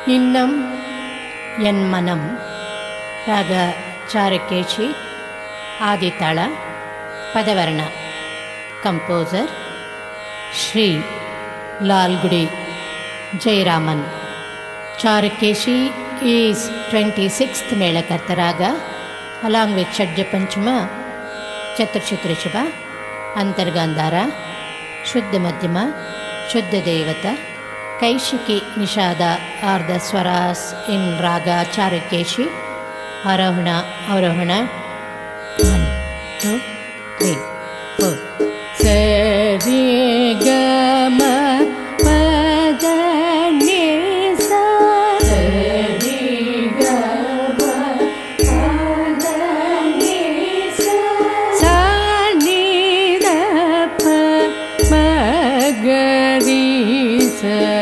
இன்னம் என் மனம் ராக சாருகேசி ஆதித்தாள பதவர்ண composer Shri Lalgudi Jayaraman. Charukesi is 26th melakarta raga along with ಷಡ್ಜ ಪಂಚಮ ಚತುರ್ಶ್ರುತಿ ಋಷಭ ಅಂತರ್ಗಾಂಧಾರ ಶುದ್ಧ ಮಧ್ಯಮ ಶುದ್ಧ ದೇವತ ಕೈಶಿಕಿ ನಿಷಾದ are the swaras in raga Charukesi. ಆರೋಹಣ ಅವರೋಹಣ 1 2 3 4 ಸರಿ ಗ ಮ ಪದ ನಿ ಸ ಸರಿ ಗ ಮ ಪದ ನಿ ಸ ಸ ನಿ ದ ಪ ಮ ಗ ರಿ ಸ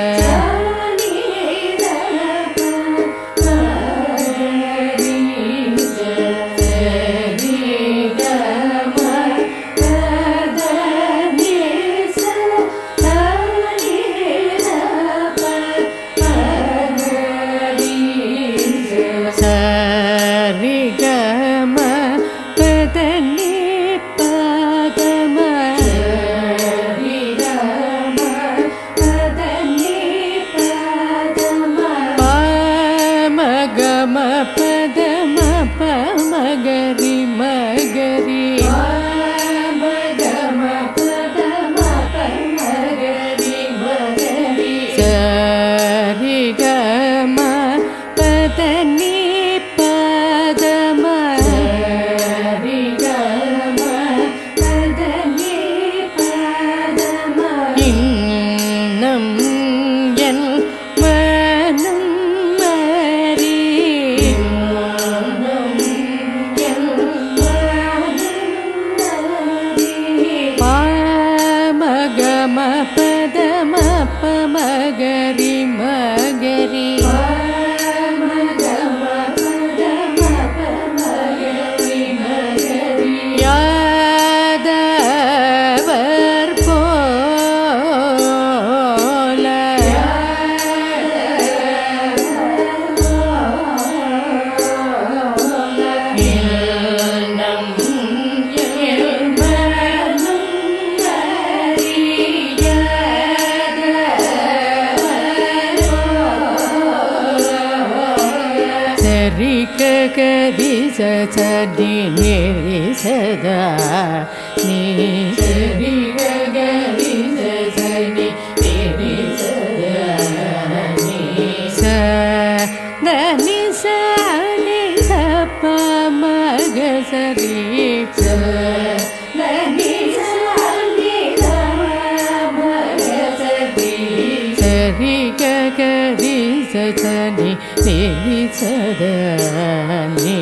ಸದಿ ನಿರಿ ಸದಾ ನೀ ಸರಿ ಗರಿ ಸನಿ ನಿರಿ ಸದಾ ನೀ ಸ ನಿ ಸ ನಿ ಸ ಪ ಮ ಗ ಸರಿ ಸ ನಿ ಸ ನಿ ಸ ಮ ಗ ಸರಿ ಸರಿ ಗರಿ ಸನಿ ನಿರಿ ಸದಾ ನೀ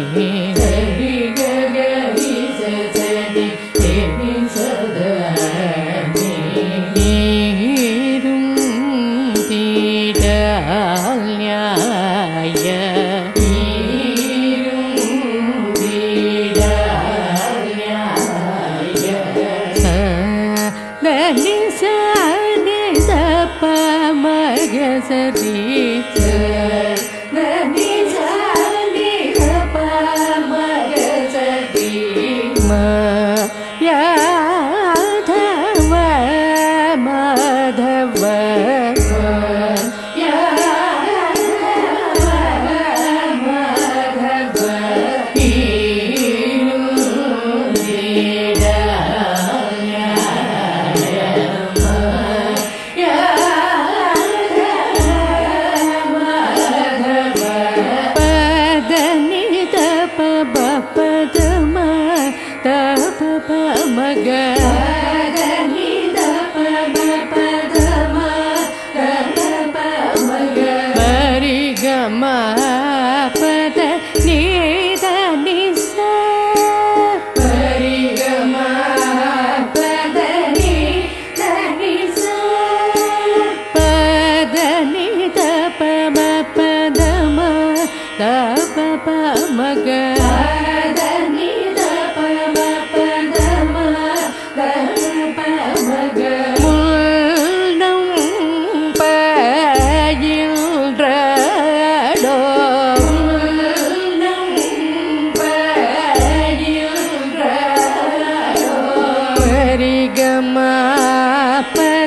முல்னம் பயின்ற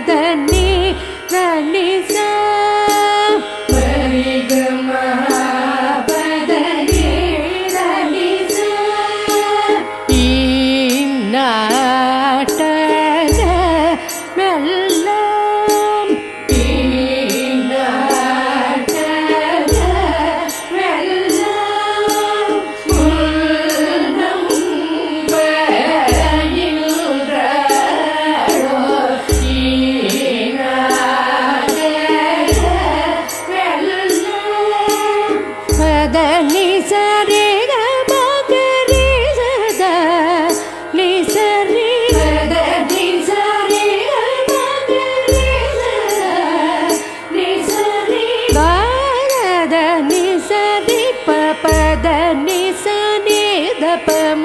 பதனி தனி சா மரிகமா பதனி தனி சா இன்னாட்டக மெல்லம் இன்னாட்டக மெல்லம் முன்னம் பயில்றாளோ இன்னாட்டக மெல்லம் பதனி சரி கமகரி சதா நி சரி பதனி சரி கமகரி சதா நி சரி பதனி சரி பதனி சனி தபம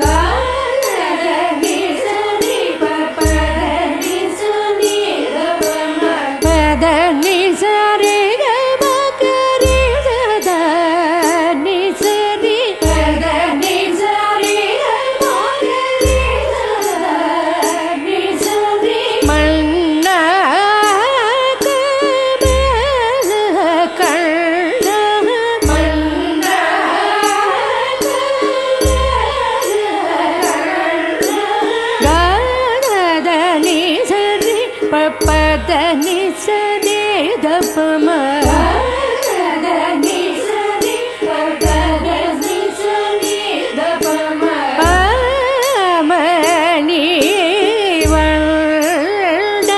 பதனி சரி பதனி சனி தபம பதனி சரி கமகரி சதா நி சரி பதனி சரி கமகரி சதா நி சரி மன்னா கமல கண்ண மன்னா கதனி சரி பதனி சனி தபம பதனி சரி பதனி சனி தபம மணி வண்ட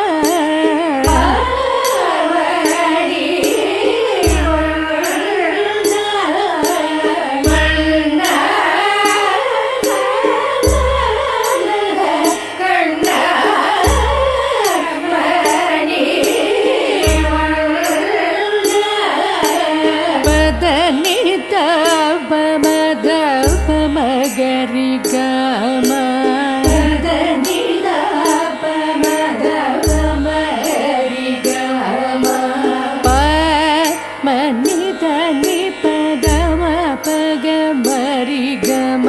மணி வண்ட மன்னா கண்ண மணி வண்ட பதனி தபம மகரி கம பதனி தபம மகரி கம மணி தனி பதம பக மரி கம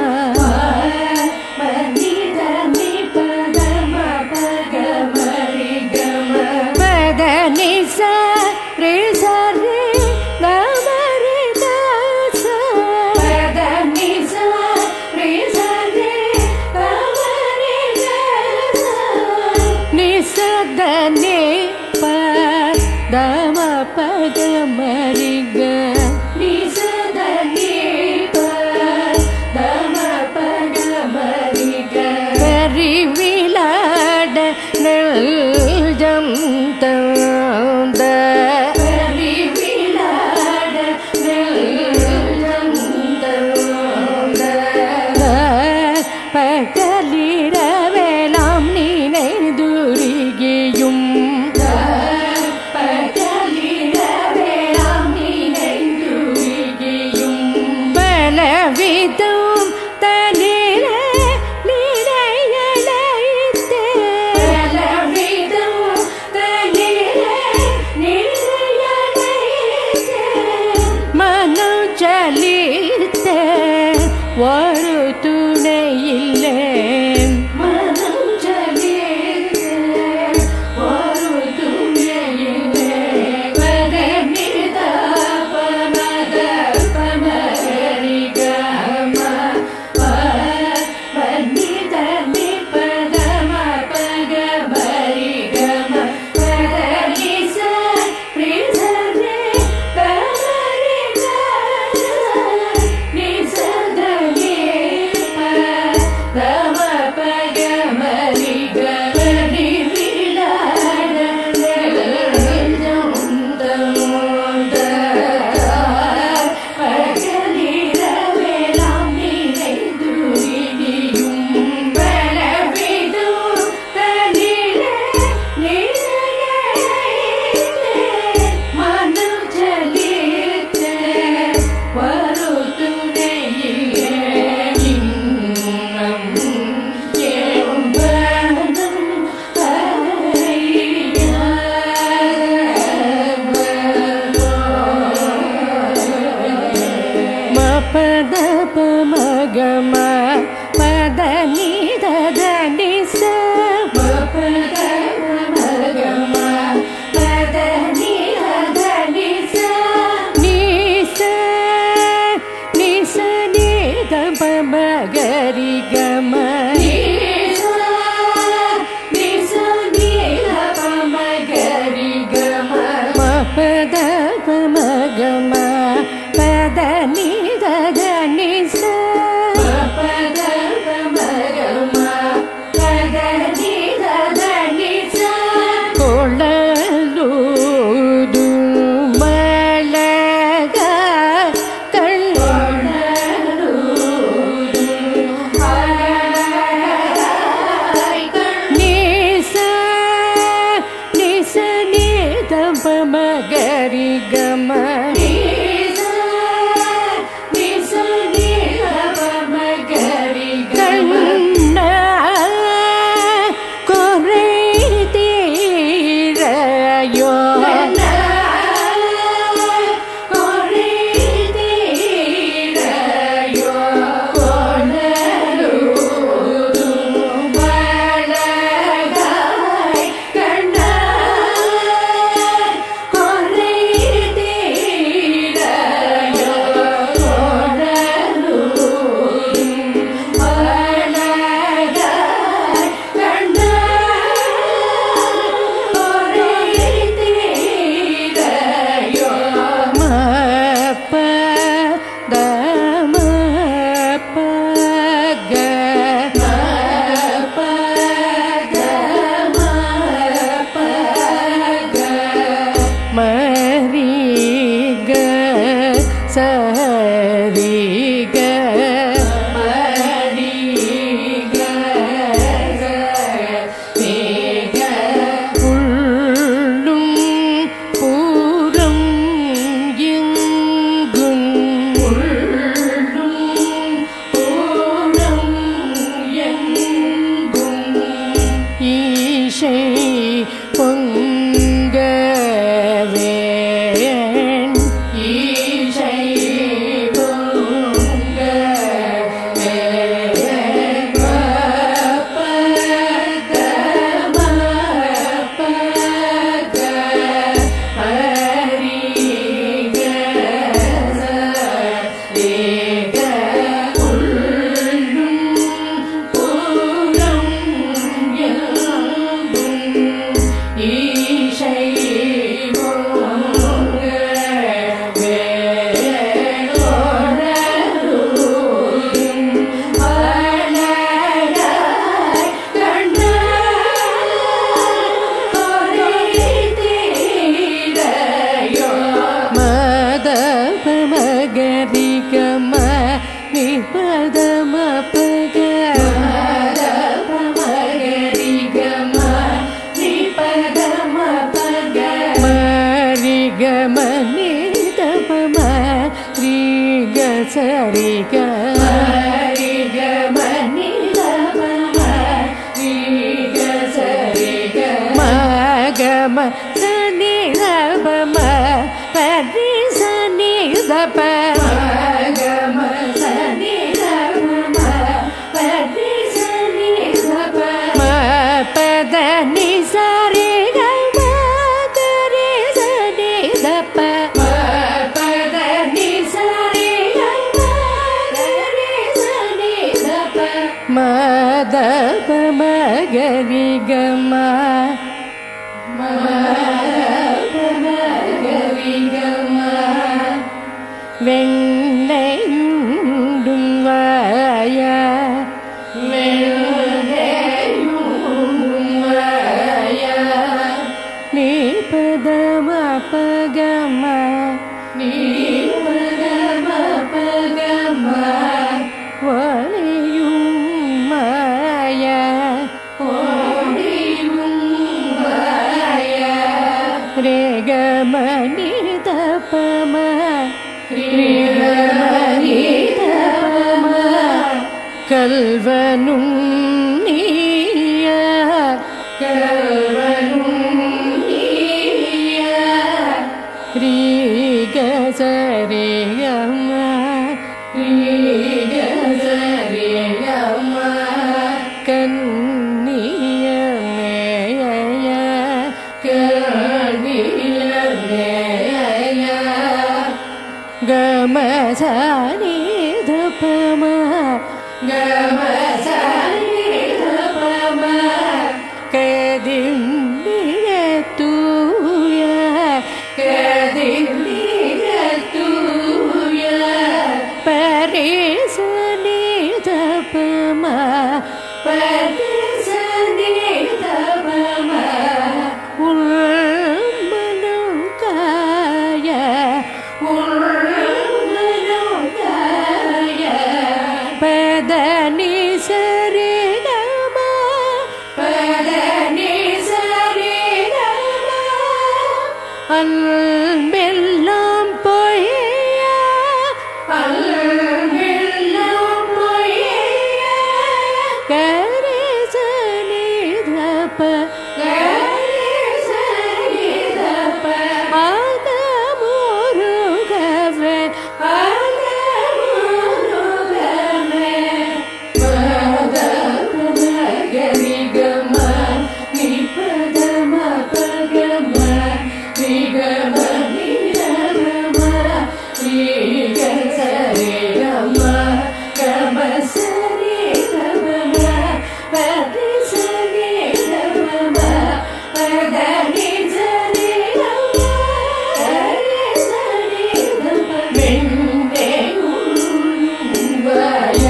மணி தனி பதம பக மரி கம பதனி சரி சரி கமரி தாச பதனி சரி சரி கமரி தாச நிசதனி பதம பக மரி க நிசதனி பதம பக மரி க கரி விளாட நெஞ்சம் தந்த கரி விளாட நெஞ்சம் தந்த பகலிரவேலாம் நினைந்துருகியும் பகலிரவேலாம் நினைந்துருகியும் பலவிதம் தனில நினையலைத்தே பலவிதம் தனில தபம கரி கம Ulmanukaya அன்பெல்லாம் பொய்ய அன்பெல்லாம் பொய்ய கரிசனிதப கரிசனிதப ஆகமுருகவே ஆகமுருகவே பதமகரிகம நிபதம பகம நிகம நிரம நிகசரிகம கமசரிகம பதசரிகம பதனிசரிகம கரிசரிகம மெண்டே உருவய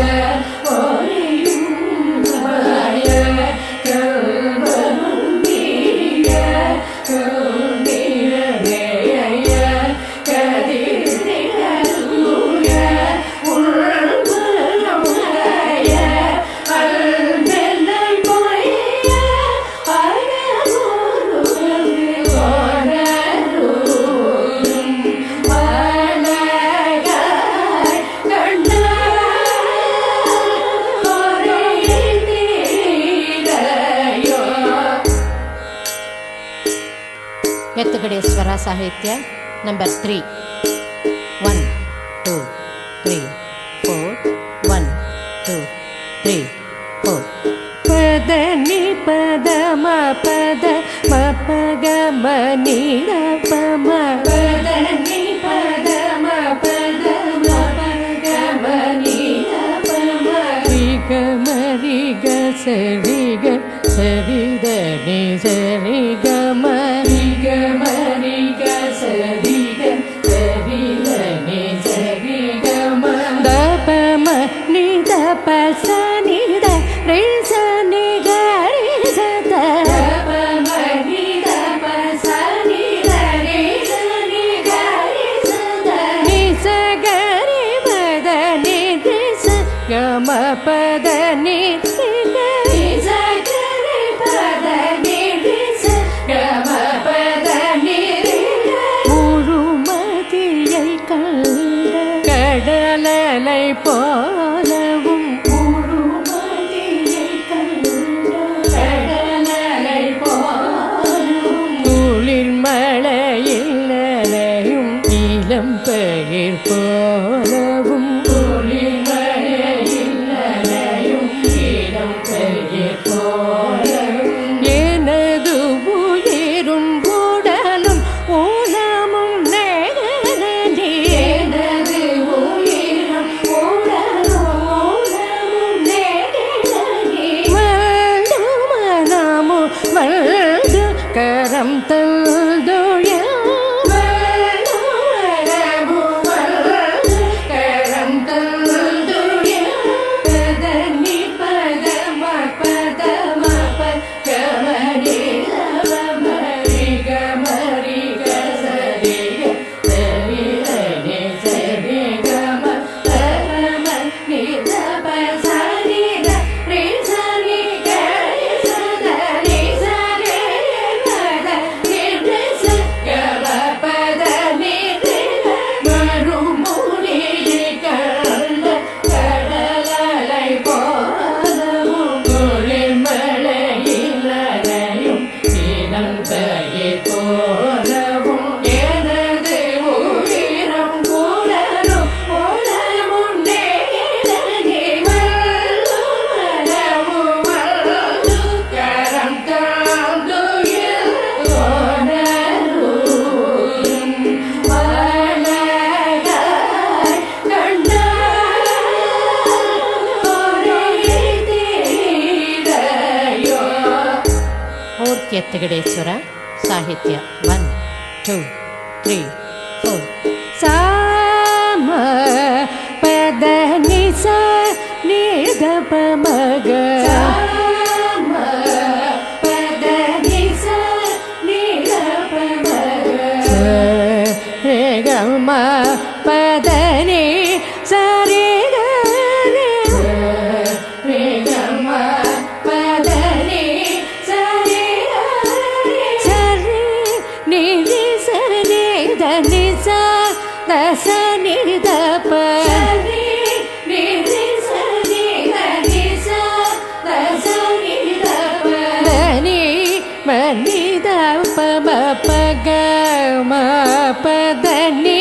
ஒளியும்பய கல்வமுந்திய கல்நிறநேய கதிர்நிகழ்வுய உள்வலுடைய அல்மெல்லம் பொய்ய அகமுருகவே ஓடருளும் வலகாய் கண்ணாய் ஒரேதீரையோ. ಎತ್ತುಗಡೇಶ್ವರ ಸಾಹಿತ್ಯ ನಂಬರ್ 3 1 2 3 4 1 2 3 4 ಪದ ನಿ ಪದ ಮ ಪದ ಮ ಪಗ ಮ ನಿ ರ ಪ ಮ ಪದ ನಿ ಪದ ಮ ಪದ ಮ ಪಗ ಮ ನಿ ರ ಪ ಮ ರಿ ಗ ಮ ರಿ ಗ ಸ ರಿ ಗ ಸ ರಿ ದ ನಿ ಸ ರಿ ಗ ಮ ರಿ ಗ ಮ ರಿ ಗ ಸ ರಿ ಗ ಸ ರಿ ದ ನಿ ಸ ರಿ ಗ ಮ ದ ಪ ಮ ನಿ ದ ಪ ಸ ನಿ ದ ರಿ ಸ ನಿ ಗ ರಿ ಸ ದ ಪ ಮ ನಿ ದ ಪ ಸ ನಿ ದ ರಿ ಸ ನಿ ಗ ರಿ ಸ ದ ನಿ ಸ ಗ ರಿ ಮ ದ ನಿ ರಿ ಸ ಗ ಮ ಪ ದ ನಿ ರಿ ಗ ರಿ ಸ ಗ ರಿ ಪ ದ ನಿ ರಿ ಸ ಗ ಮ ಪ ದ ನಿ ರಿ ಗ முழுமதியை கண்ட கடலலை போலவும் முழுமதியை கண்ட கடலலை போலவும் குளிர் மழையில் நனையும் இளம் பயிர் போலவும் குளிர் மழையில் நனையும் இளம் பயிர் போலவும் எனது உயிரும் உடலும் ஊனமும் நேரடி எனது உயிரும் உடலும் ஊனமும் நேரடி வாழ்ந்து மனமு வாழ்ந்து கரம் தல்துய வாழ்ந்து மனமு வாழ்ந்து கரம் தல்துய பத நி பத ம பத ம ப கமரி ரம ரி க ம ரி க ச ரி க ச ரி த நி ச ரி க ம த ம நி த ப ச ரி த ரி ச ரி க ரி ச த ரி ச ரி ப த நி ரி ச க ம ப த நி ரி க மறுமுடியை கண்ட கடலலை போலவும் குளிர் மழையில் நனையும் இளம் பயிர் போலவும் எனது உயிரும் உடலும் உடலும் நேரடி மல்லு மனமு மல்லு கரம் தாழ்ந்துயில் ஓடருளும் வலகாய் கண்ணாய் ஒரேதீரையோ. ಮೂರ್ತಿ ಎತ್ತುಗಡೇಶ್ವರ ಸಾಹಿತ್ಯ 1 2 3 4 ಸಾಮ ಪದ ನಿ ಸ ನಿ ದ ಪ ಮ ಗ ಸಾಮ ಪದ ನಿ ಸ ನಿ ದ ಪ ಮ ಗ ಸ ರೆ ಗ ಮ ಪದ ನಿ ಸ ರೆ ಗ ರೆ ರೆ ಗ ಮ ಪದ ನಿ ಸ ರೆ ಗ ರೆ ಸ ರೆ ನಿ ರಿ ಸ దని స దస ని ద ప ని ద ప మ ప గ మ ప ద ని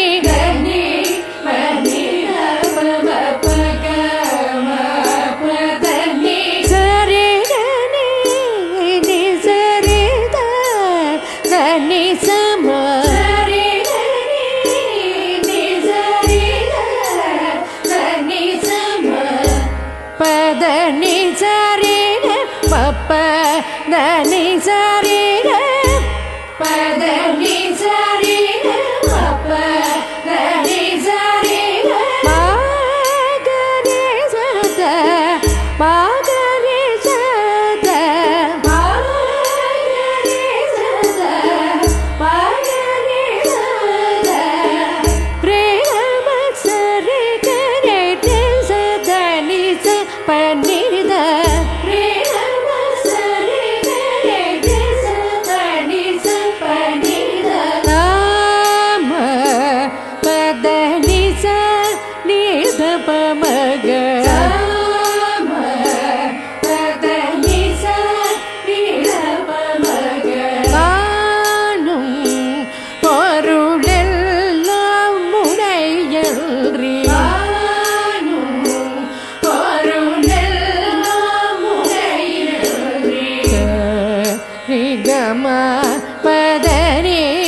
దని సరి మ ప దని సరి ప దని సరి మ ప దని సరి మా గరి సద మా గరి సద మా గరి సద మా గరి సద ప్రేమ సరి గరి సద ని స పనిద ప్రేమ సరి గరి సద ని స పనిద నామ పద ని స ని ద ప మ గ నామ పద ని స ని ద ప మ గ காணும் பொருளெல்லாம் முனையன்றி ri ga ma pa da ni